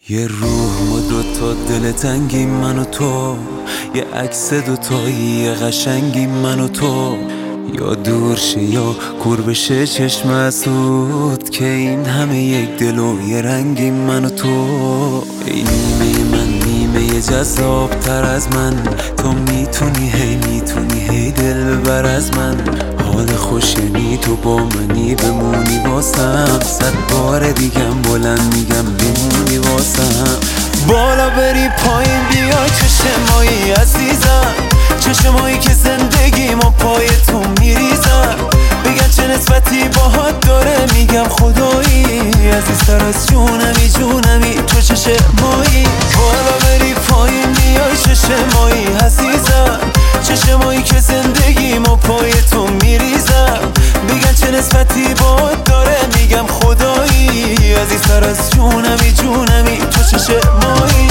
یه روح ما دوتا دل تنگی من و تو، یه عکس دوتایی یه قشنگی من و تو، یا دور شه یا کور بشه چشم اسود که این همه یک دل و یه رنگی من و تو. ای نیمه من نیمه جذاب تر از من، تو میتونی هی دل ببر از من. حال خوشنی تو با منی بمونی واسم، 100 بار دیگم بلند میگم بمونی واسم. بالا بری پایین بیا چشمایی عزیزم، چشمایی که زندگیمو پای تو میریزم. بگن چه نسبتی باهات داره میگم خدایی، عزیزتر از جونمی تو چشمایی. بالا بری پایین بیای چشمایی عزیزم، چشمایی که زندگیمو پای تو میریزم. بگن چه نسبتی باهات داره میگم خدایی، عزیزتر از جونمی تو چشمایی.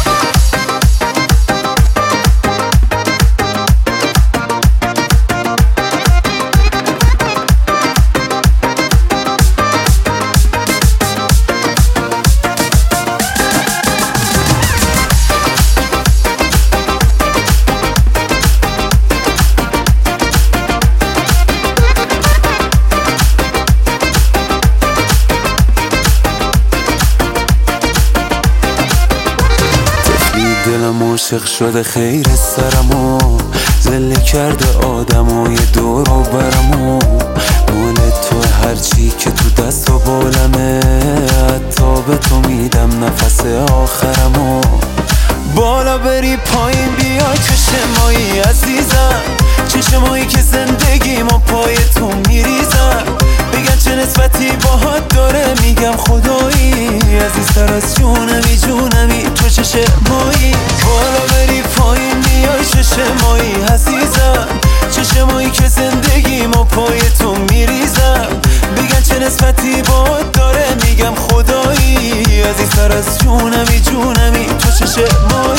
دلم عاشق شده خیر سرمو، زله کرده آدمای دور و برمو. مال تو هرچی که تو دست و بالمه، حتی به تو میدم نفس آخرمو. بالا بری پایین بیای چشمایی عزیزم، چشمایی که زندگیمو پای تو میریزم. بگن چه نسبتی باهات داره میگم خدایی، عزیزتر از جونمی تو چشمایی. بالا بری پایین بیای چشمایی عزیزم، چشمایی که زندگیمو پای تو میریزم. بگن چه نسبتی باهات داره میگم خدایی، عزیزتر از جونمی تو چشمایی.